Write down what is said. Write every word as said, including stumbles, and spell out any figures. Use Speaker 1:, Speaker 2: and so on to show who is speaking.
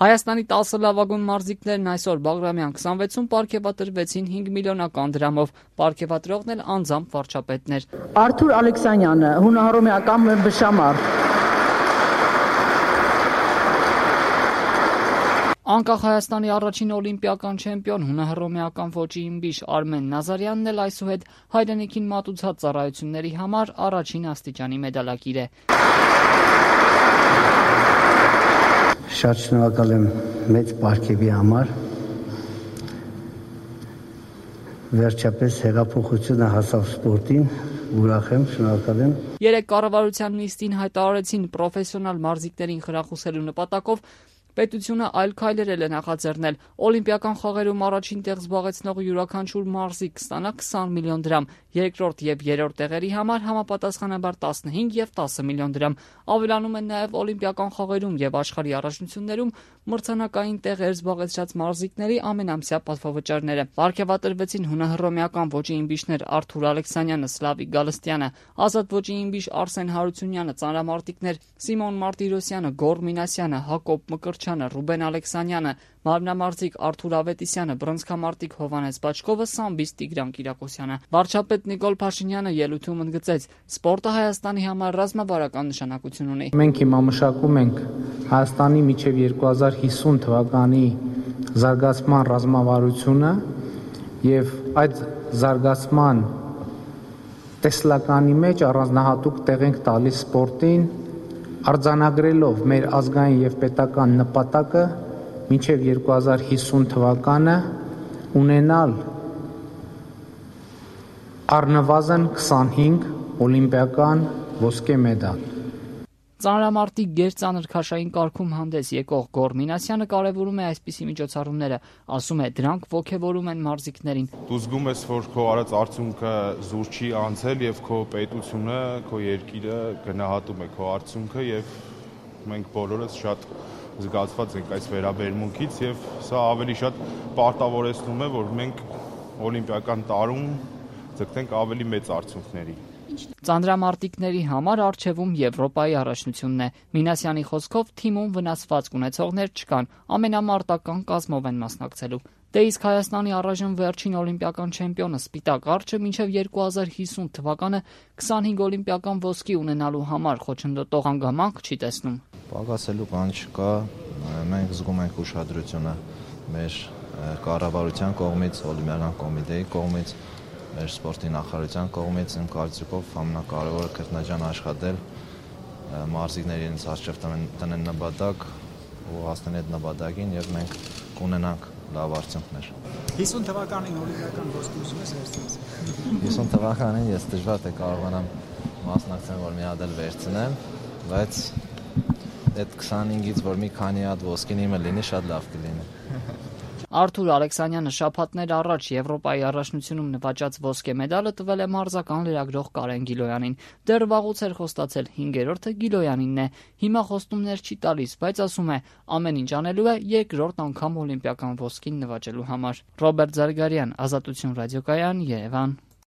Speaker 1: Հայաստանի տասը լավագույն մարզիկներն այսօր Բաղրամյան քսանվեցում պարգևատրվեցին հինգ միլիոնական դրամով, պարգևատրողն էլ անձամբ վարչապետն էր։
Speaker 2: Արթուր Ալեքսանյանը, հունահռոմեական բշամարկ։
Speaker 1: Անկախ Հայաստանի առաջին օլիմպիական չեմպիոն, հունահռոմեական ոճի իմբիշ Արմեն Նազարյանն էլ այսուհետ հայրենիքին մատուցած ծառայությունների համար առաջին աստիճանի մեդալակիր է։
Speaker 3: Շատ շնորհակալ եմ մեծ պարգևի համար։ Վերջապես հեղափոխությունը հասավ սպորտին, ուրախ եմ, շնորհակալ եմ։
Speaker 1: Երեք կառավարության նիստին հայտարարեցին պրոֆեսիոնալ մարզիկներին խրախուսելու նպատակով պետությունը այլ քայլեր է նախաձեռնել։ Օլիմպիական խաղերում առաջին տեղ զբաղեցնող յուրաքանչյուր մարզիկ կստանա քսան միլիոն դրամ, երկրորդ եւ երրորդ տեղերի համար համապատասխանաբար տասնհինգ եւ տասը միլիոն դրամ։ Ավելանում են նաեւ օլիմպիական խաղերում եւ աշխարհի առաջնություններում մրցանակային տեղեր զբաղեցրած մարզիկների ամենամսյա պատվավճարները։ Պարգևատրվեցին հունահռոմեական ոճի իմբիշներ Արթուր Ալեքսանյանը, Սլավիկ Գալստյանը, ազատ ոճի իմբիշ Արսեն Հարությունյանը, ծանրամարտիկներ Սիմոն Մարտիրոսյանը, Գոռ Մինասյանը, Հակոբ Մկրչյանը, Ռուբեն Ալեքսանյանը, մարմնամարզիկ Արթուր Ավետիսյանը, բռնցքամարտիկ Հովհաննես Բաչկովը, սամբիստ Տիգրան Կիրակոսյանը։ Վարչապետ Նիկոլ Փաշինյանը ելույթում ընդգծեց. «Սպորտը Հայաստանի համար ռազմավարական նշանակություն ունի։
Speaker 4: Մենք հիմա մշակում ենք Հայաստանի մինչև երկու հազար հիսուն թվականի զարգացման ռազմավարությունը եւ այդ զարգացման տեսլականի մեջ առանձնահատուկ տեղ ենք տալիս սպորտին, արձանագրելով մեր ազգային եւ պետական նպատակը մինչև երկու հազար հիսուն թվականը ունենալ առնվազն քսանհինգ օլիմպիական ոսկե մեդալ»։
Speaker 1: Ծանրամարտիկ գերծանր քաշային կարգում հանդես եկող Գոռ Մինասյանը կարևորում է այսպիսի միջոցառումները, ասում է, դրանք ոգևորում են մարզիկներին։
Speaker 5: Դու զգում ես, որ քո արած արդյունքը զուր չի անցել եւ քո պետությունը, քո երկիրը գնահատում է քո արդյունքը եւ մենք բոլորս շատ զգացված ենք այս վերաբերմունքից եւ սա ավելի շատ պարտավորեցնում է, որ մենք օլիմպիական տարում ձգտենք ավելի մեծ արդյունքների։
Speaker 1: Ծանրամարտիկների համար առջևում Եվրոպայի առաջնությունն է։ Մինասյանի խոսքով թիմում վնասվածք ունեցողներ չկան, ամենամարտական կազմով են մասնակցելու։ Դե իսկ Հայաստանի առայժմ վերջին օլիմպիական չեմպիոնը Սպիտակ Արջը մինչև երկու հազար հիսուն թվականը քսանհինգ օլիմպիական ոսկի ունենալու համար խոչընդոտող հանգամանք չի տեսնում։
Speaker 6: Պակասելու բան չկա, մենք զգում ենք ուշադրությունը մեր կառավարության կողմից, օլիմպիական կոմիտեի կողմից, մեր սպորտի նախարարության կողմից, իմ կարծիքով ամենակարևորը քրտնաջան աշխատել, մարզիկների իրենց առջև տնեն նպատակ ու հասնել այդ նպատակին եւ մենք կունենանք լավ արդյունքներ։
Speaker 7: հիսուն թվականին օլիմպիական ոսկի ուզում ես վերցնել։
Speaker 6: հիսուն թվականին ես դժվար թե կարողանամ մասնակցել, որ մի հատ էլ վերցնեմ, բայց այդ քսանհինգից որ մի քանի հատ ոսկին իմը լինի, շատ լավ կլինի։
Speaker 1: Արթուր Ալեքսանյանը շաբաթներ առաջ Եվրոպայի առաջնությունում նվաճած ոսկե մեդալը տվել է մարզական լրագրող Կարեն Գիլոյանին։ Դեռ վաղուց էր խոստացել հինգերորդը Գիլոյանինն է։ Հիմա խոստումներ չի տալիս, բայց ասում է, ամեն ինչ անելու է երկրորդ անգամ օլիմպիական ոսկին նվաճելու համար։ Ռոբերտ Զարգարյան, Ազատություն ռադիոկայան, Երևան։